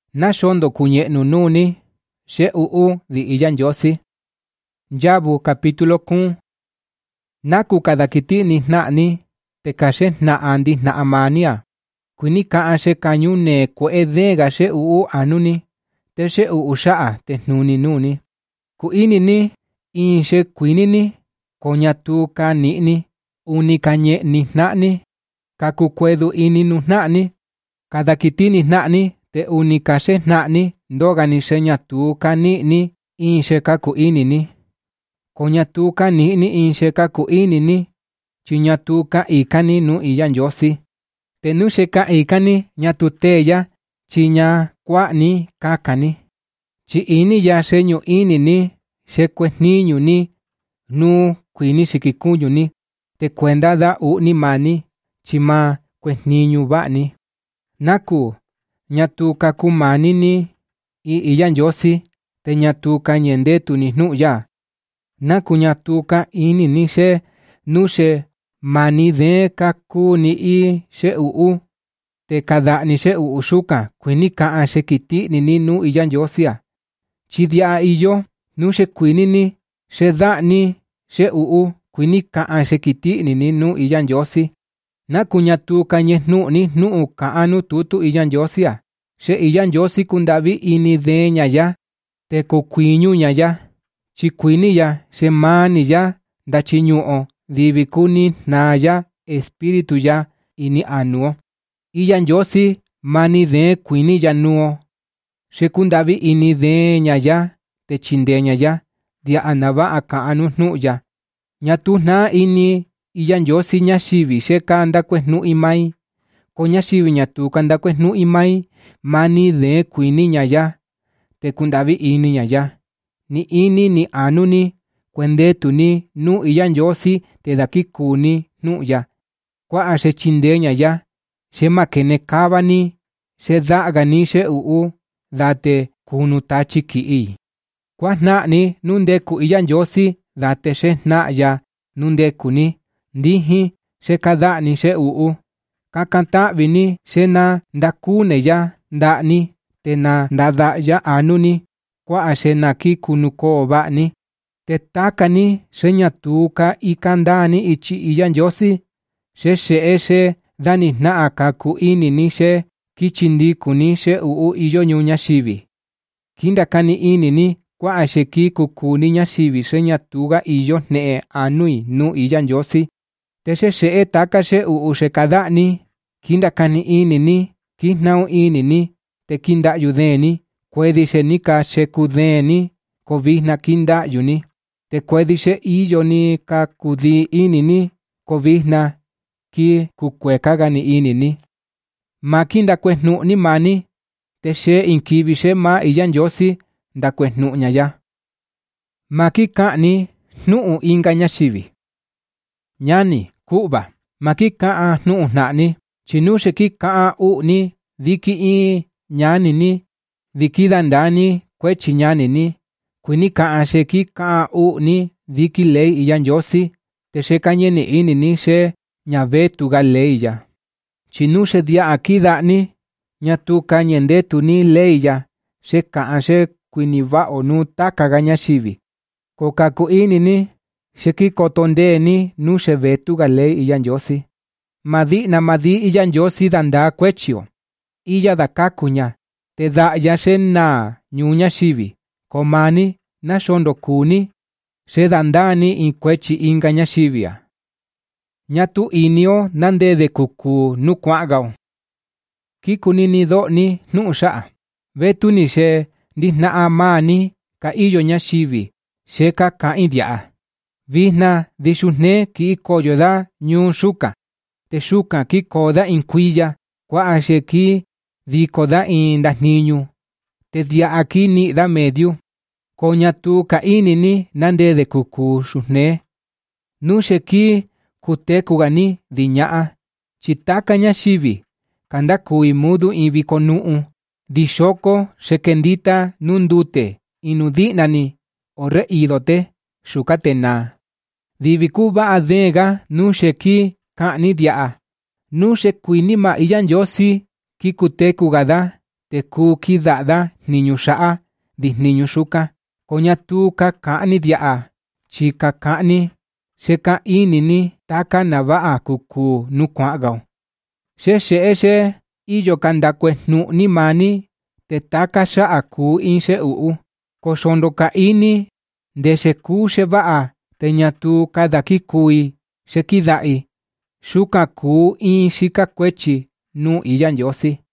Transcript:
Nashondo kuñe'nu nuni, xe u'u di iya Njosi. Yabu capítulo 1. Naku kadakiti ni na'ni, te kaxe na'a ndi na'a mania. Kuini ka'an xe kañu ne kue'e dega xe u'u anuni, te xe u'u xa'a te nuni nuni. Kuini ni, in xe kuinini, koñatu ka ni'ni, uni kañe ni na'ni, kakukwedu ini nu na'ni. Kadakiti ni na'ni, te uni kaxe na'ni, ndogani xe ñatu ka ni'ni, in xe kaku inini. Koñatu ka ni'ni in xe kaku inini, chiñatu ka ikani nu iya Njosi. Te nu xe ka ikani ñatu teya, chiña kua'ni kakani. Chi ini ya xe ñu inini, xe kuejniñu ni, nu kuini xikikuñu ni, te kuenda da u'ni mani, chima kuejniñu ba'ni. Naku, ñatu kakumani ni, iya Njosi, te ñatu ka ñendetu ni nu'ya. Naku ñatu ka ini ni xe, nu xe mani de kaku ni i xe u'u, te kada'ni xe u'u xuka kuini ka'an xe kiti'ni ni nu iya Njosia. Chidia'a iyo, nu xe kuini ni, xe da'ni, xe u'u, kuini ka'an xe kiti'ni ni nu iya Njosi. Naku ñatu ka ñejnu'ni nu'u ka'an nu tutu iya Njosia, xe iya Njosi kunda'vi ini de ñaya, te kukuiñu ñaya. Chi kuini ya xe mani ya ndachiñu'o divi kuni naya espíritu ya ini anuo. Iya Njosi mani de kuini ya nuo. Xe kunda'vi ini de ñaya, te chinde ñaya, dia'a nava'a ka'an nu nu'ya. Ñatu jna ini iya Njosi ñaxivi xe ka ndakuejnu'i mai. Ko ñaxivi ñatu ka ndakuejnu'i mai, mani de kuini ñaya, te kunda'vi ini ñaya. Ni ini ni anuni, kuendetuni nu iya Njosi te dakikuni nu'ya. Kua'a xe chinde ñaya, xe makene kavani, xe da'gani xe u'u, date kunu tachi ki'i. Kuajna'ni nu ndeku iya Njosi, date xe jna'ya nu ndekuni, ndijin xe kada'ni xe u'u. Kakanta'vini xe na ndakuneya nda'ni, te na ndada'ya anuni, kua'a xe naki kunukoo ba'ni. Te takani xe ñatu ka ikandani ichi iya Njosi, xe xe'e xe dani jna'a kaku inini xe kichindikuni xe u'u iyo ñuu ñaxivi. Kindakani inini kua'a xe kikukuni ñaxivi xe ñatuga iyo jne'e anui nu iya Njosi. Te xe xe'e taka xe u'u xe kada'ni, kindakani inini, kijna'u inini, te kinda'yu deni, kuedi xe nika xe kudeni, ko vijna kinda'yuni. Te kuedi xe iyo ni ka kudi inini, ko vijna ki kukuekagani inini. Ma kindakuejnu'ni mani, te xe inkivi xe ma iya Njosi ndakuejnu'ña ya. Ma kika'ni jnu'u inga ñaxivi. Ñani, ku'va, ma kika'an jnu'u jna'ni, chinu xe kika'an u'ni, diki in ñanini, diki dandani kuechi ñanini, kuini ka'an xe kika'an u'ni diki ley iya Njosi, te xe kañeni inini xe ñavetuga ley ya. Chinu xe dia'a kida'ni, ñatu ka ñendetuni ley ya, xe ka'an xe kuini va'o nu takaga ñaxivi. Ko kaku inini, xe kikotondeni nu xe vetuga ley iya Njosi. Madi'na madi iya Njosi danda kuechio. Iya dakakuña, te da'ya xe na ñuu ñaxivi, ko mani naxondo kuni, xe dandani in kuechi inga ñaxivia. Ñatu inio nandede kuku nu kua'gao. Kikunini do'ni jnu'u xa'a, vetuni xe ndijna'a mani ka iyo ñaxivi, xe ka ka'in dia'a. Vijna dixujne ki'ikoyoda ñuu xuka, te xuka kikoda in kuiya, kua'a xe ki dikoda in ndajniñu, te dia'a ki ni'da mediu. Ko ñatu ka inini nandede kuku xujne. Nu xe ki kutekugani di ña'a, chitaka ñaxivi, kandakui mudu in viko nu'u, di xoko xe kendita nu ndute inu di'nani, ore idote, xukate na. Di viku va'a dega nu xe ki ka'ni dia'a, nu xe kuini ma iya Njosi ki kutekugada, te kuu kida'da niñu xa'a di niñu xuka, koña tu kaka'ni dia'a, chi kaka'ni xeka ini taka nava'a kuku nu kua'gao. Xexe'e xe iyo kandakue'nu'ni mani te taka xa'a kuu in xe'u'u, koxondo ka ini ndexe kuu xeva'a te ñatu kadakiku'i xekida'i, xuka kuu in xika kuechi nu iya Ndiosi.